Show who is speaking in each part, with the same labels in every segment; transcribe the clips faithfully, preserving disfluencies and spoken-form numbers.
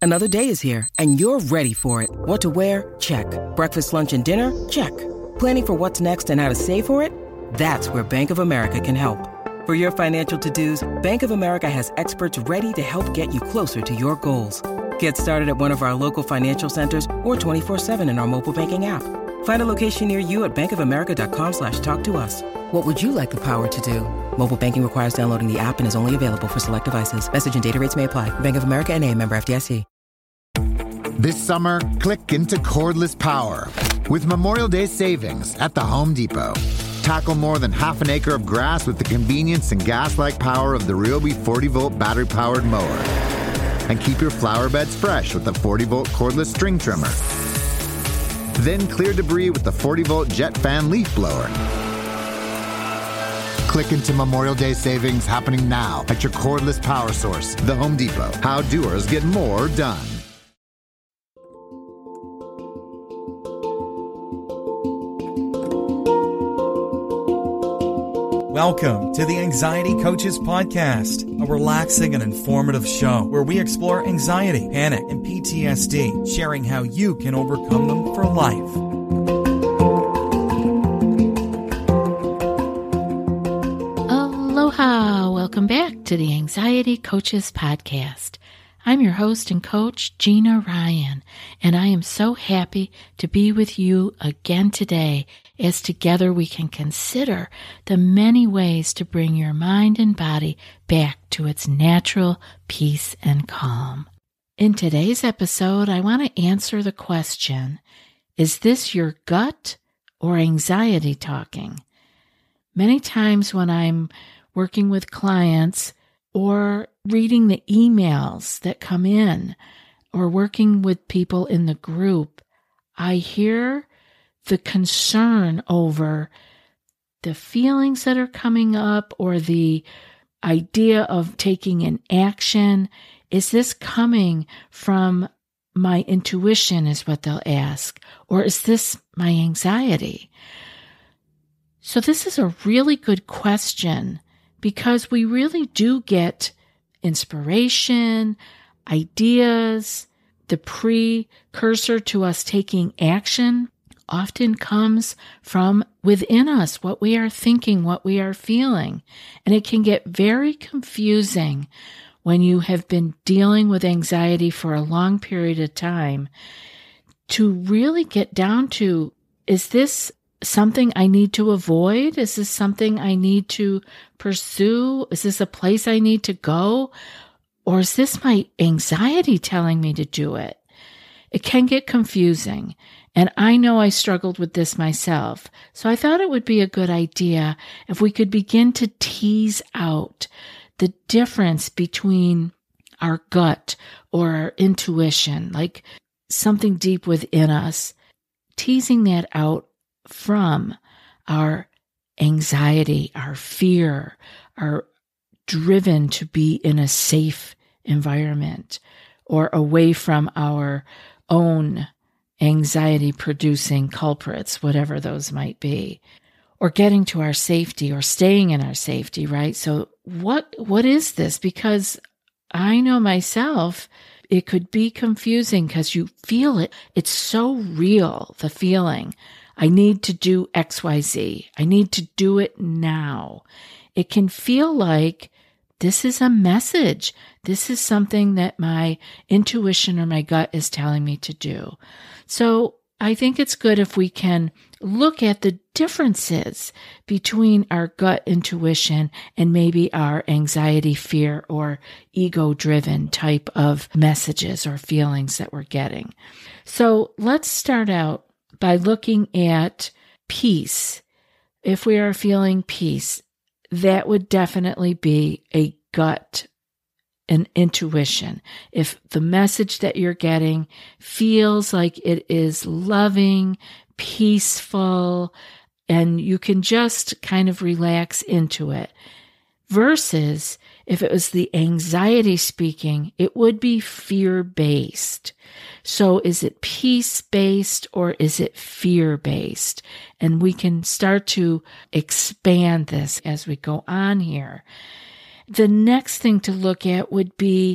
Speaker 1: Another day is here, and you're ready for it. What to wear? Check. Breakfast, lunch, and dinner? Check. Planning for what's next and how to save for it? That's where Bank of America can help. For your financial to-dos, Bank of America has experts ready to help get you closer to your goals. Get started at one of our local financial centers or twenty-four seven in our mobile banking app. Find a location near you at bankofamerica.com slash talk to us. What would you like the power to do? Mobile banking requires downloading the app and is only available for select devices. Message and data rates may apply. Bank of America N A, member F D I C.
Speaker 2: This summer, click into cordless power with Memorial Day savings at the Home Depot. Tackle more than half an acre of grass with the convenience and gas-like power of the Ryobi forty volt battery-powered mower. And keep your flower beds fresh with the forty volt cordless string trimmer. Then clear debris with the forty volt jet fan leaf blower. Click into Memorial Day savings happening now at your cordless power source, the Home Depot. How doers get more done.
Speaker 3: Welcome to the Anxiety Coaches Podcast, a relaxing and informative show where we explore anxiety, panic, and P T S D, sharing how you can overcome them for life.
Speaker 4: Aloha! Welcome back to the Anxiety Coaches Podcast. I'm your host and coach, Gina Ryan, and I am so happy to be with you again today as together we can consider the many ways to bring your mind and body back to its natural peace and calm. In today's episode, I want to answer the question, is this your gut or anxiety talking? Many times when I'm working with clients or reading the emails that come in or working with people in the group, I hear the concern over the feelings that are coming up or the idea of taking an action. Is this coming from my intuition, is what they'll ask, or is this my anxiety? So this is a really good question because we really do get inspiration, ideas. The precursor to us taking action often comes from within us, what we are thinking, what we are feeling. And it can get very confusing when you have been dealing with anxiety for a long period of time to really get down to, is this something I need to avoid? Is this something I need to pursue? Is this a place I need to go? Or is this my anxiety telling me to do it? It can get confusing. And I know I struggled with this myself. So I thought it would be a good idea if we could begin to tease out the difference between our gut or our intuition, like something deep within us, teasing that out from our anxiety, our fear, our driven to be in a safe environment or away from our own anxiety-producing culprits, whatever those might be, or getting to our safety or staying in our safety, right? So what what is this? Because I know myself, it could be confusing because you feel it. It's so real, the feeling. I need to do X Y Z. I need to do it now. It can feel like this is a message. This is something that my intuition or my gut is telling me to do. So I think it's good if we can look at the differences between our gut intuition and maybe our anxiety, fear, or ego-driven type of messages or feelings that we're getting. So let's start out by looking at peace. If we are feeling peace, that would definitely be a gut, an intuition. If the message that you're getting feels like it is loving, peaceful, and you can just kind of relax into it. Versus if it was the anxiety speaking, it would be fear-based. So is it peace-based or is it fear-based? And we can start to expand this as we go on here. The next thing to look at would be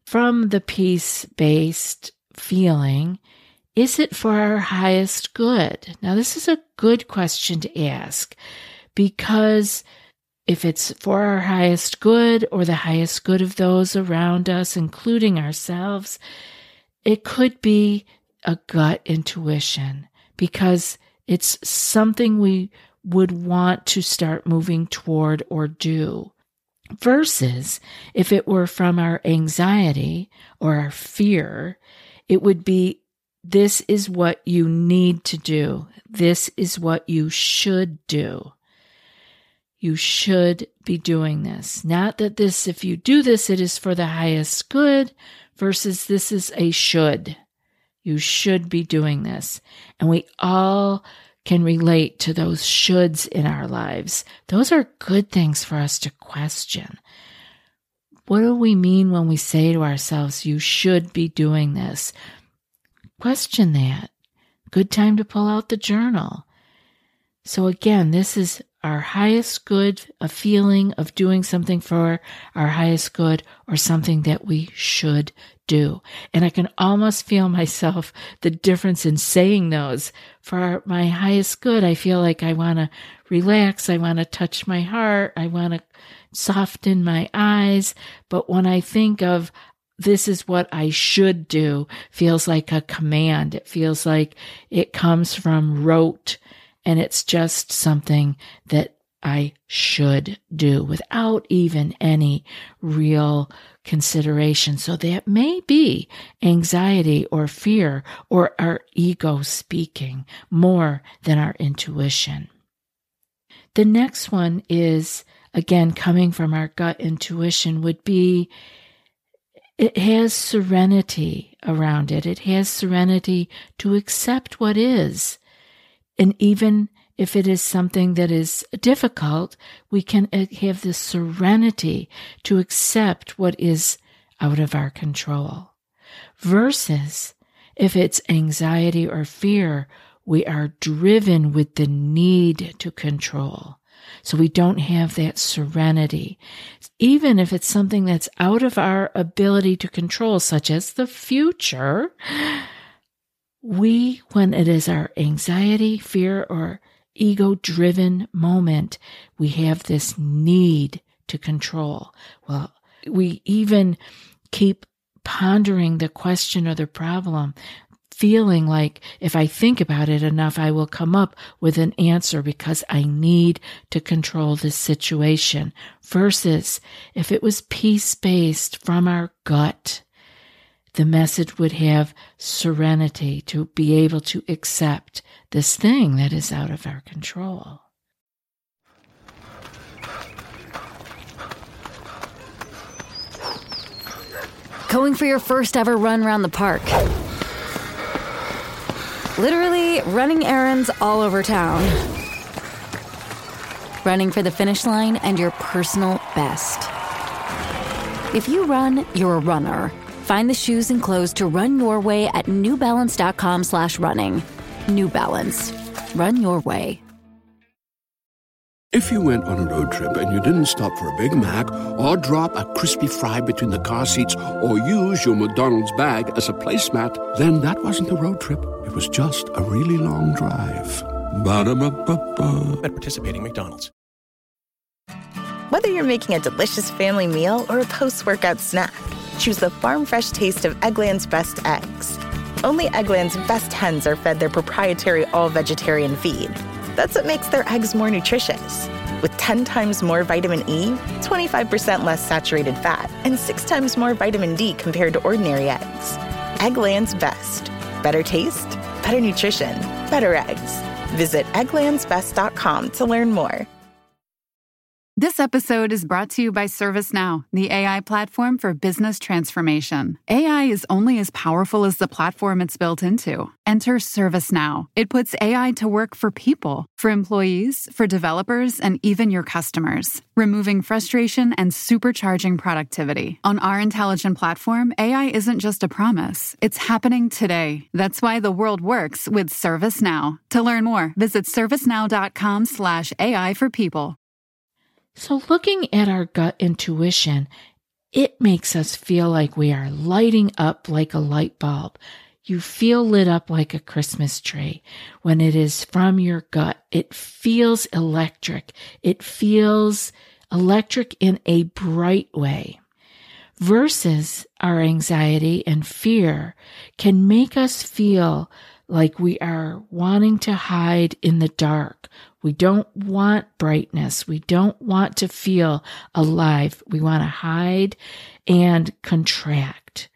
Speaker 4: from the peace-based feeling, is it for our highest good? Now, this is a good question to ask, because if it's for our highest good or the highest good of those around us, including ourselves, it could be a gut intuition, because it's something we would want to start moving toward or do. Versus if it were from our anxiety or our fear, it would be, this is what you need to do. This is what you should do. You should be doing this. Not that this, if you do this, it is for the highest good, versus this is a should. You should be doing this. And we all can relate to those shoulds in our lives. Those are good things for us to question. What do we mean when we say to ourselves, you should be doing this? Question that. Good time to pull out the journal. So again, this is our highest good, a feeling of doing something for our highest good, or something that we should do. And I can almost feel myself, the difference in saying those. For my highest good, I feel like I want to relax. I want to touch my heart. I want to soften my eyes. But when I think of this is what I should do, feels like a command. It feels like it comes from rote, and it's just something that I should do without even any real consideration. So that may be anxiety or fear or our ego speaking more than our intuition. The next one is, again, coming from our gut intuition, would be, it has serenity around it. It has serenity to accept what is. And even if it is something that is difficult, we can have the serenity to accept what is out of our control. Versus if it's anxiety or fear, we are driven with the need to control. So we don't have that serenity. Even if it's something that's out of our ability to control, such as the future, we, when it is our anxiety, fear, or ego-driven moment, we have this need to control. Well, we even keep pondering the question or the problem, feeling like if I think about it enough, I will come up with an answer because I need to control this situation. Versus if it was peace-based from our gut, the message would have serenity to be able to accept this thing that is out of our control.
Speaker 5: Going for your first ever run around the park. Literally running errands all over town. Running for the finish line and your personal best. If you run, you're a runner. Find the shoes and clothes to run your way at newbalance.com slash running. New Balance. Run your way.
Speaker 6: If you went on a road trip and you didn't stop for a Big Mac or drop a crispy fry between the car seats or use your McDonald's bag as a placemat, then that wasn't a road trip. It was just a really long drive. Ba-da-ba-ba-ba.
Speaker 7: At participating McDonald's.
Speaker 8: Whether you're making a delicious family meal or a post-workout snack, choose the farm-fresh taste of Eggland's Best eggs. Only Eggland's best hens are fed their proprietary all-vegetarian feed. That's what makes their eggs more nutritious. With ten times more vitamin E, twenty-five percent less saturated fat, and six times more vitamin D compared to ordinary eggs. Eggland's Best. Better taste, better nutrition, better eggs. Visit egglands best dot com to learn more.
Speaker 9: This episode is brought to you by ServiceNow, the A I platform for business transformation. A I is only as powerful as the platform it's built into. Enter ServiceNow. It puts A I to work for people, for employees, for developers, and even your customers, removing frustration and supercharging productivity. On our intelligent platform, A I isn't just a promise. It's happening today. That's why the world works with ServiceNow. To learn more, visit servicenow.com slash AI for people.
Speaker 4: So looking at our gut intuition, it makes us feel like we are lighting up like a light bulb. You feel lit up like a Christmas tree. When it is from your gut, it feels electric. It feels electric in a bright way. Versus our anxiety and fear can make us feel like we are wanting to hide in the dark. We don't want brightness. We don't want to feel alive. We want to hide and contract.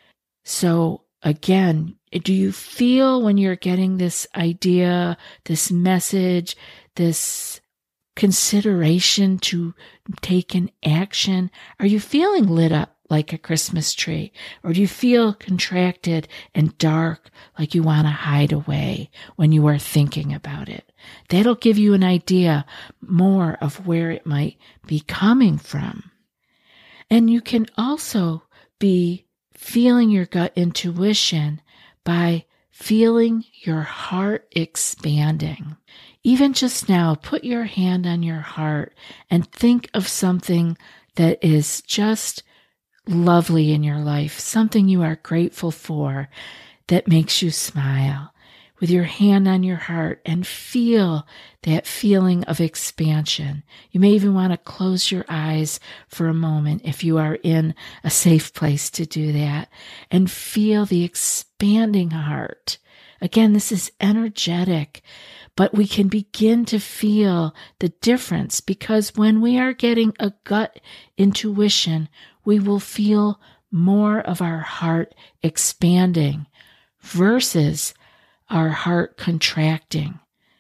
Speaker 4: So again, do you feel when you're getting this idea, this message, this consideration to take an action? Are you feeling lit up like a Christmas tree? Or do you feel contracted and dark like you want to hide away when you are thinking about it? That'll give you an idea more of where it might be coming from. And you can also be feeling your gut intuition by feeling your heart expanding. Even just now, put your hand on your heart and think of something that is just lovely in your life, something you are grateful for that makes you smile. With your hand on your heart and feel that feeling of expansion. You may even want to close your eyes for a moment if you are in a safe place to do that, and feel the expanding heart. Again, this is energetic, but we can begin to feel the difference because when we are getting a gut intuition, we will feel more of our heart expanding versus our heart contracting.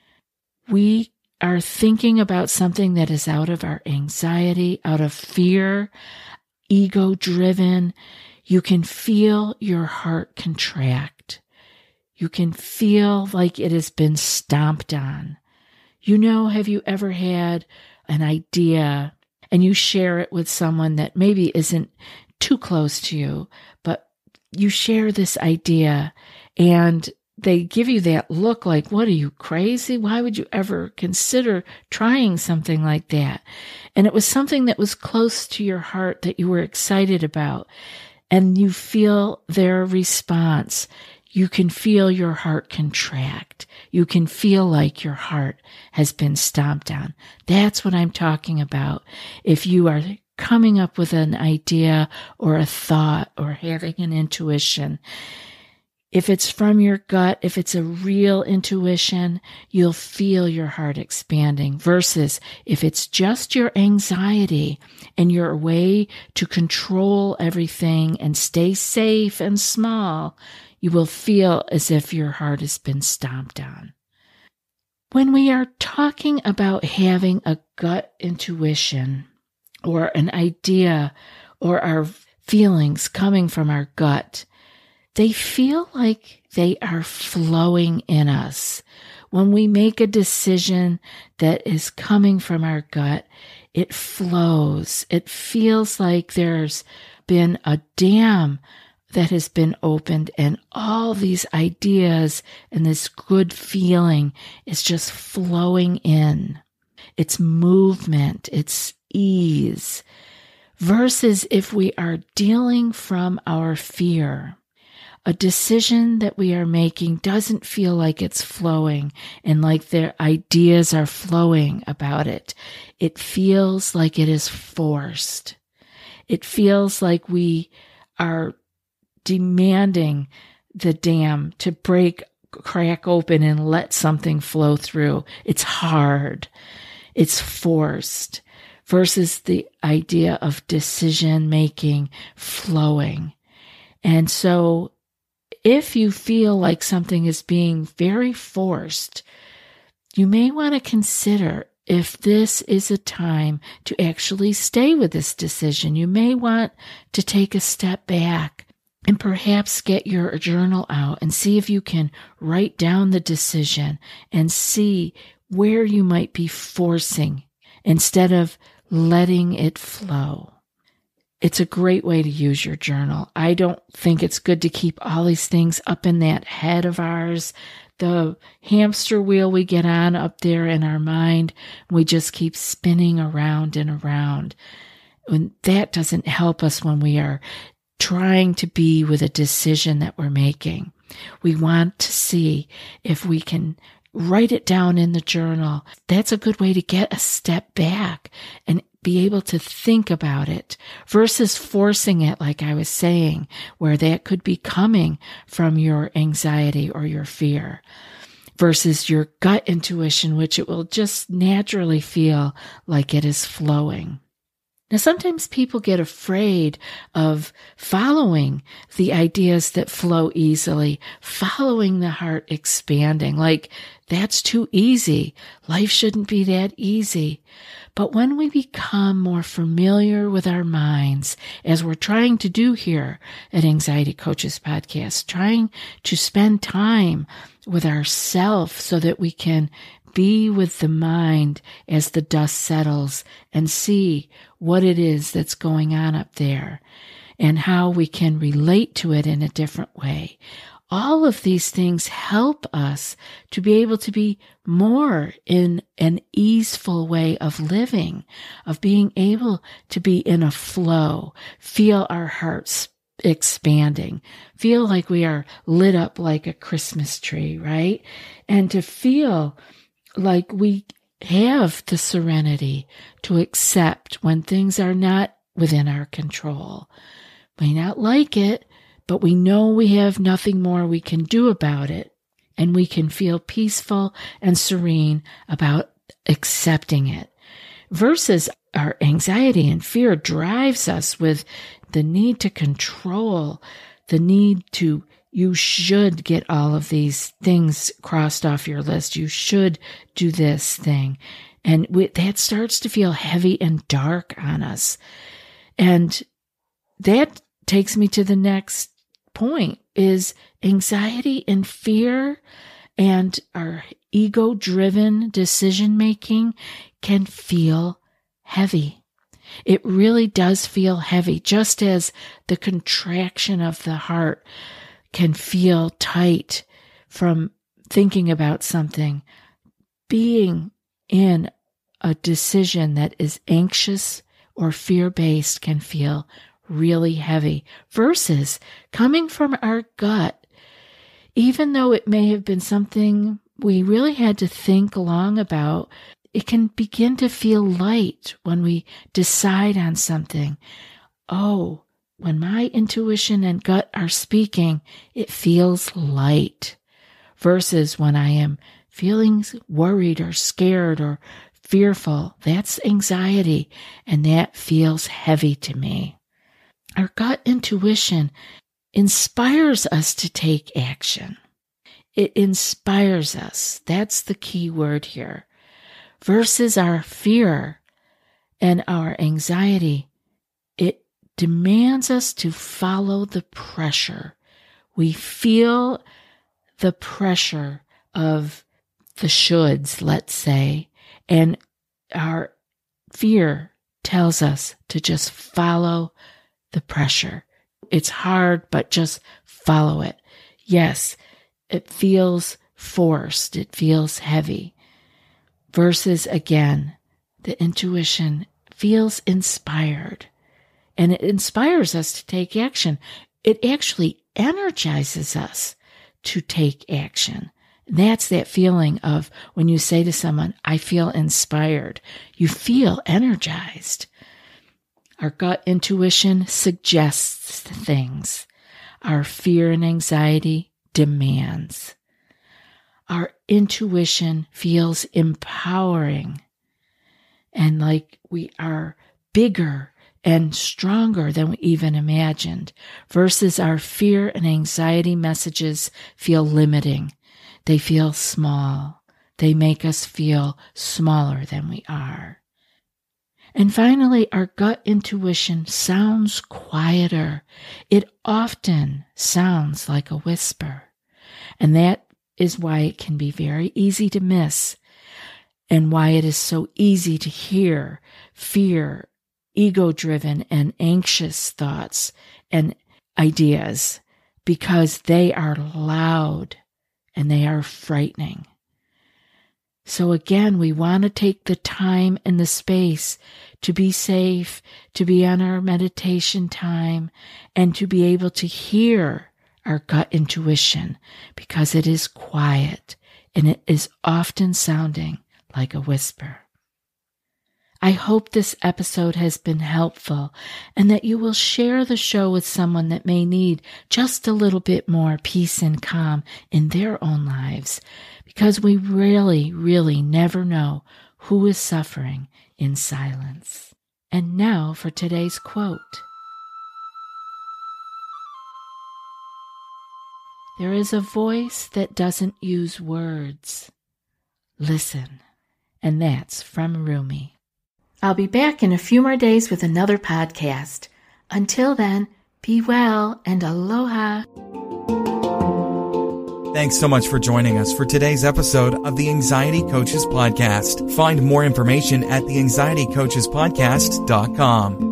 Speaker 4: We are thinking about something that is out of our anxiety, out of fear, ego-driven. You can feel your heart contract. You can feel like it has been stomped on. You know, have you ever had an idea and you share it with someone that maybe isn't too close to you, but you share this idea and they give you that look like, what are you, crazy? Why would you ever consider trying something like that? And it was something that was close to your heart that you were excited about, and you feel their response. You can feel your heart contract. You can feel like your heart has been stomped on. That's what I'm talking about. If you are coming up with an idea or a thought or having an intuition, if it's from your gut, if it's a real intuition, you'll feel your heart expanding versus if it's just your anxiety and your way to control everything and stay safe and small, you will feel as if your heart has been stomped on. When we are talking about having a gut intuition or an idea or our feelings coming from our gut, they feel like they are flowing in us. When we make a decision that is coming from our gut, it flows. It feels like there's been a dam that has been opened and all these ideas and this good feeling is just flowing in. It's movement, it's ease. Versus if we are dealing from our fear, a decision that we are making doesn't feel like it's flowing and like their ideas are flowing about it. It feels like it is forced. It feels like we are demanding the dam to break, crack open and let something flow through. It's hard. It's forced versus the idea of decision making flowing. And so if you feel like something is being very forced, you may want to consider if this is a time to actually stay with this decision. You may want to take a step back and perhaps get your journal out and see if you can write down the decision and see where you might be forcing instead of letting it flow. It's a great way to use your journal. I don't think it's good to keep all these things up in that head of ours, the hamster wheel we get on up there in our mind. We just keep spinning around and around. And that doesn't help us when we are trying to be with a decision that we're making. We want to see if we can write it down in the journal. That's a good way to get a step back and be able to think about it versus forcing it, like I was saying, where that could be coming from your anxiety or your fear, versus your gut intuition, which it will just naturally feel like it is flowing. Now, sometimes people get afraid of following the ideas that flow easily, following the heart expanding, like that's too easy. Life shouldn't be that easy. But when we become more familiar with our minds, as we're trying to do here at Anxiety Coaches Podcast, trying to spend time with ourself so that we can be with the mind as the dust settles and see what it is that's going on up there and how we can relate to it in a different way. All of these things help us to be able to be more in an easeful way of living, of being able to be in a flow, feel our hearts expanding, feel like we are lit up like a Christmas tree, right? And to feel like we have the serenity to accept when things are not within our control. May not like it, but we know we have nothing more we can do about it, and we can feel peaceful and serene about accepting it. Versus our anxiety and fear drives us with the need to control, the need to you should get all of these things crossed off your list. You should do this thing. And we, that starts to feel heavy and dark on us. And that takes me to the next point is anxiety and fear and our ego-driven decision-making can feel heavy. It really does feel heavy, just as the contraction of the heart can feel tight from thinking about something. Being in a decision that is anxious or fear-based can feel really heavy versus coming from our gut. Even though it may have been something we really had to think long about, it can begin to feel light when we decide on something. Oh, when my intuition and gut are speaking, it feels light versus when I am feeling worried or scared or fearful. That's anxiety, and that feels heavy to me. Our gut intuition inspires us to take action. It inspires us. That's the key word here. Versus our fear and our anxiety, it demands us to follow the pressure. We feel the pressure of the shoulds, let's say, and our fear tells us to just follow the pressure. It's hard, but just follow it. Yes, it feels forced. It feels heavy. Versus, again, the intuition feels inspired. And it inspires us to take action. It actually energizes us to take action. That's that feeling of when you say to someone, I feel inspired. You feel energized. Our gut intuition suggests things. Our fear and anxiety demands. Our intuition feels empowering and like we are bigger and stronger than we even imagined, versus our fear and anxiety messages feel limiting. They feel small. They make us feel smaller than we are. And finally, our gut intuition sounds quieter. It often sounds like a whisper. And that is why it can be very easy to miss, and why it is so easy to hear fear, ego-driven and anxious thoughts and ideas, because they are loud and they are frightening. So again, we want to take the time and the space to be safe, to be on our meditation time, and to be able to hear our gut intuition, because it is quiet and it is often sounding like a whisper. I hope this episode has been helpful and that you will share the show with someone that may need just a little bit more peace and calm in their own lives, because we really, really never know who is suffering in silence. And now for today's quote. There is a voice that doesn't use words. Listen. And that's from Rumi. I'll be back in a few more days with another podcast. Until then, be well and aloha.
Speaker 3: Thanks so much for joining us for today's episode of the Anxiety Coaches Podcast. Find more information at the anxiety coaches podcast dot com.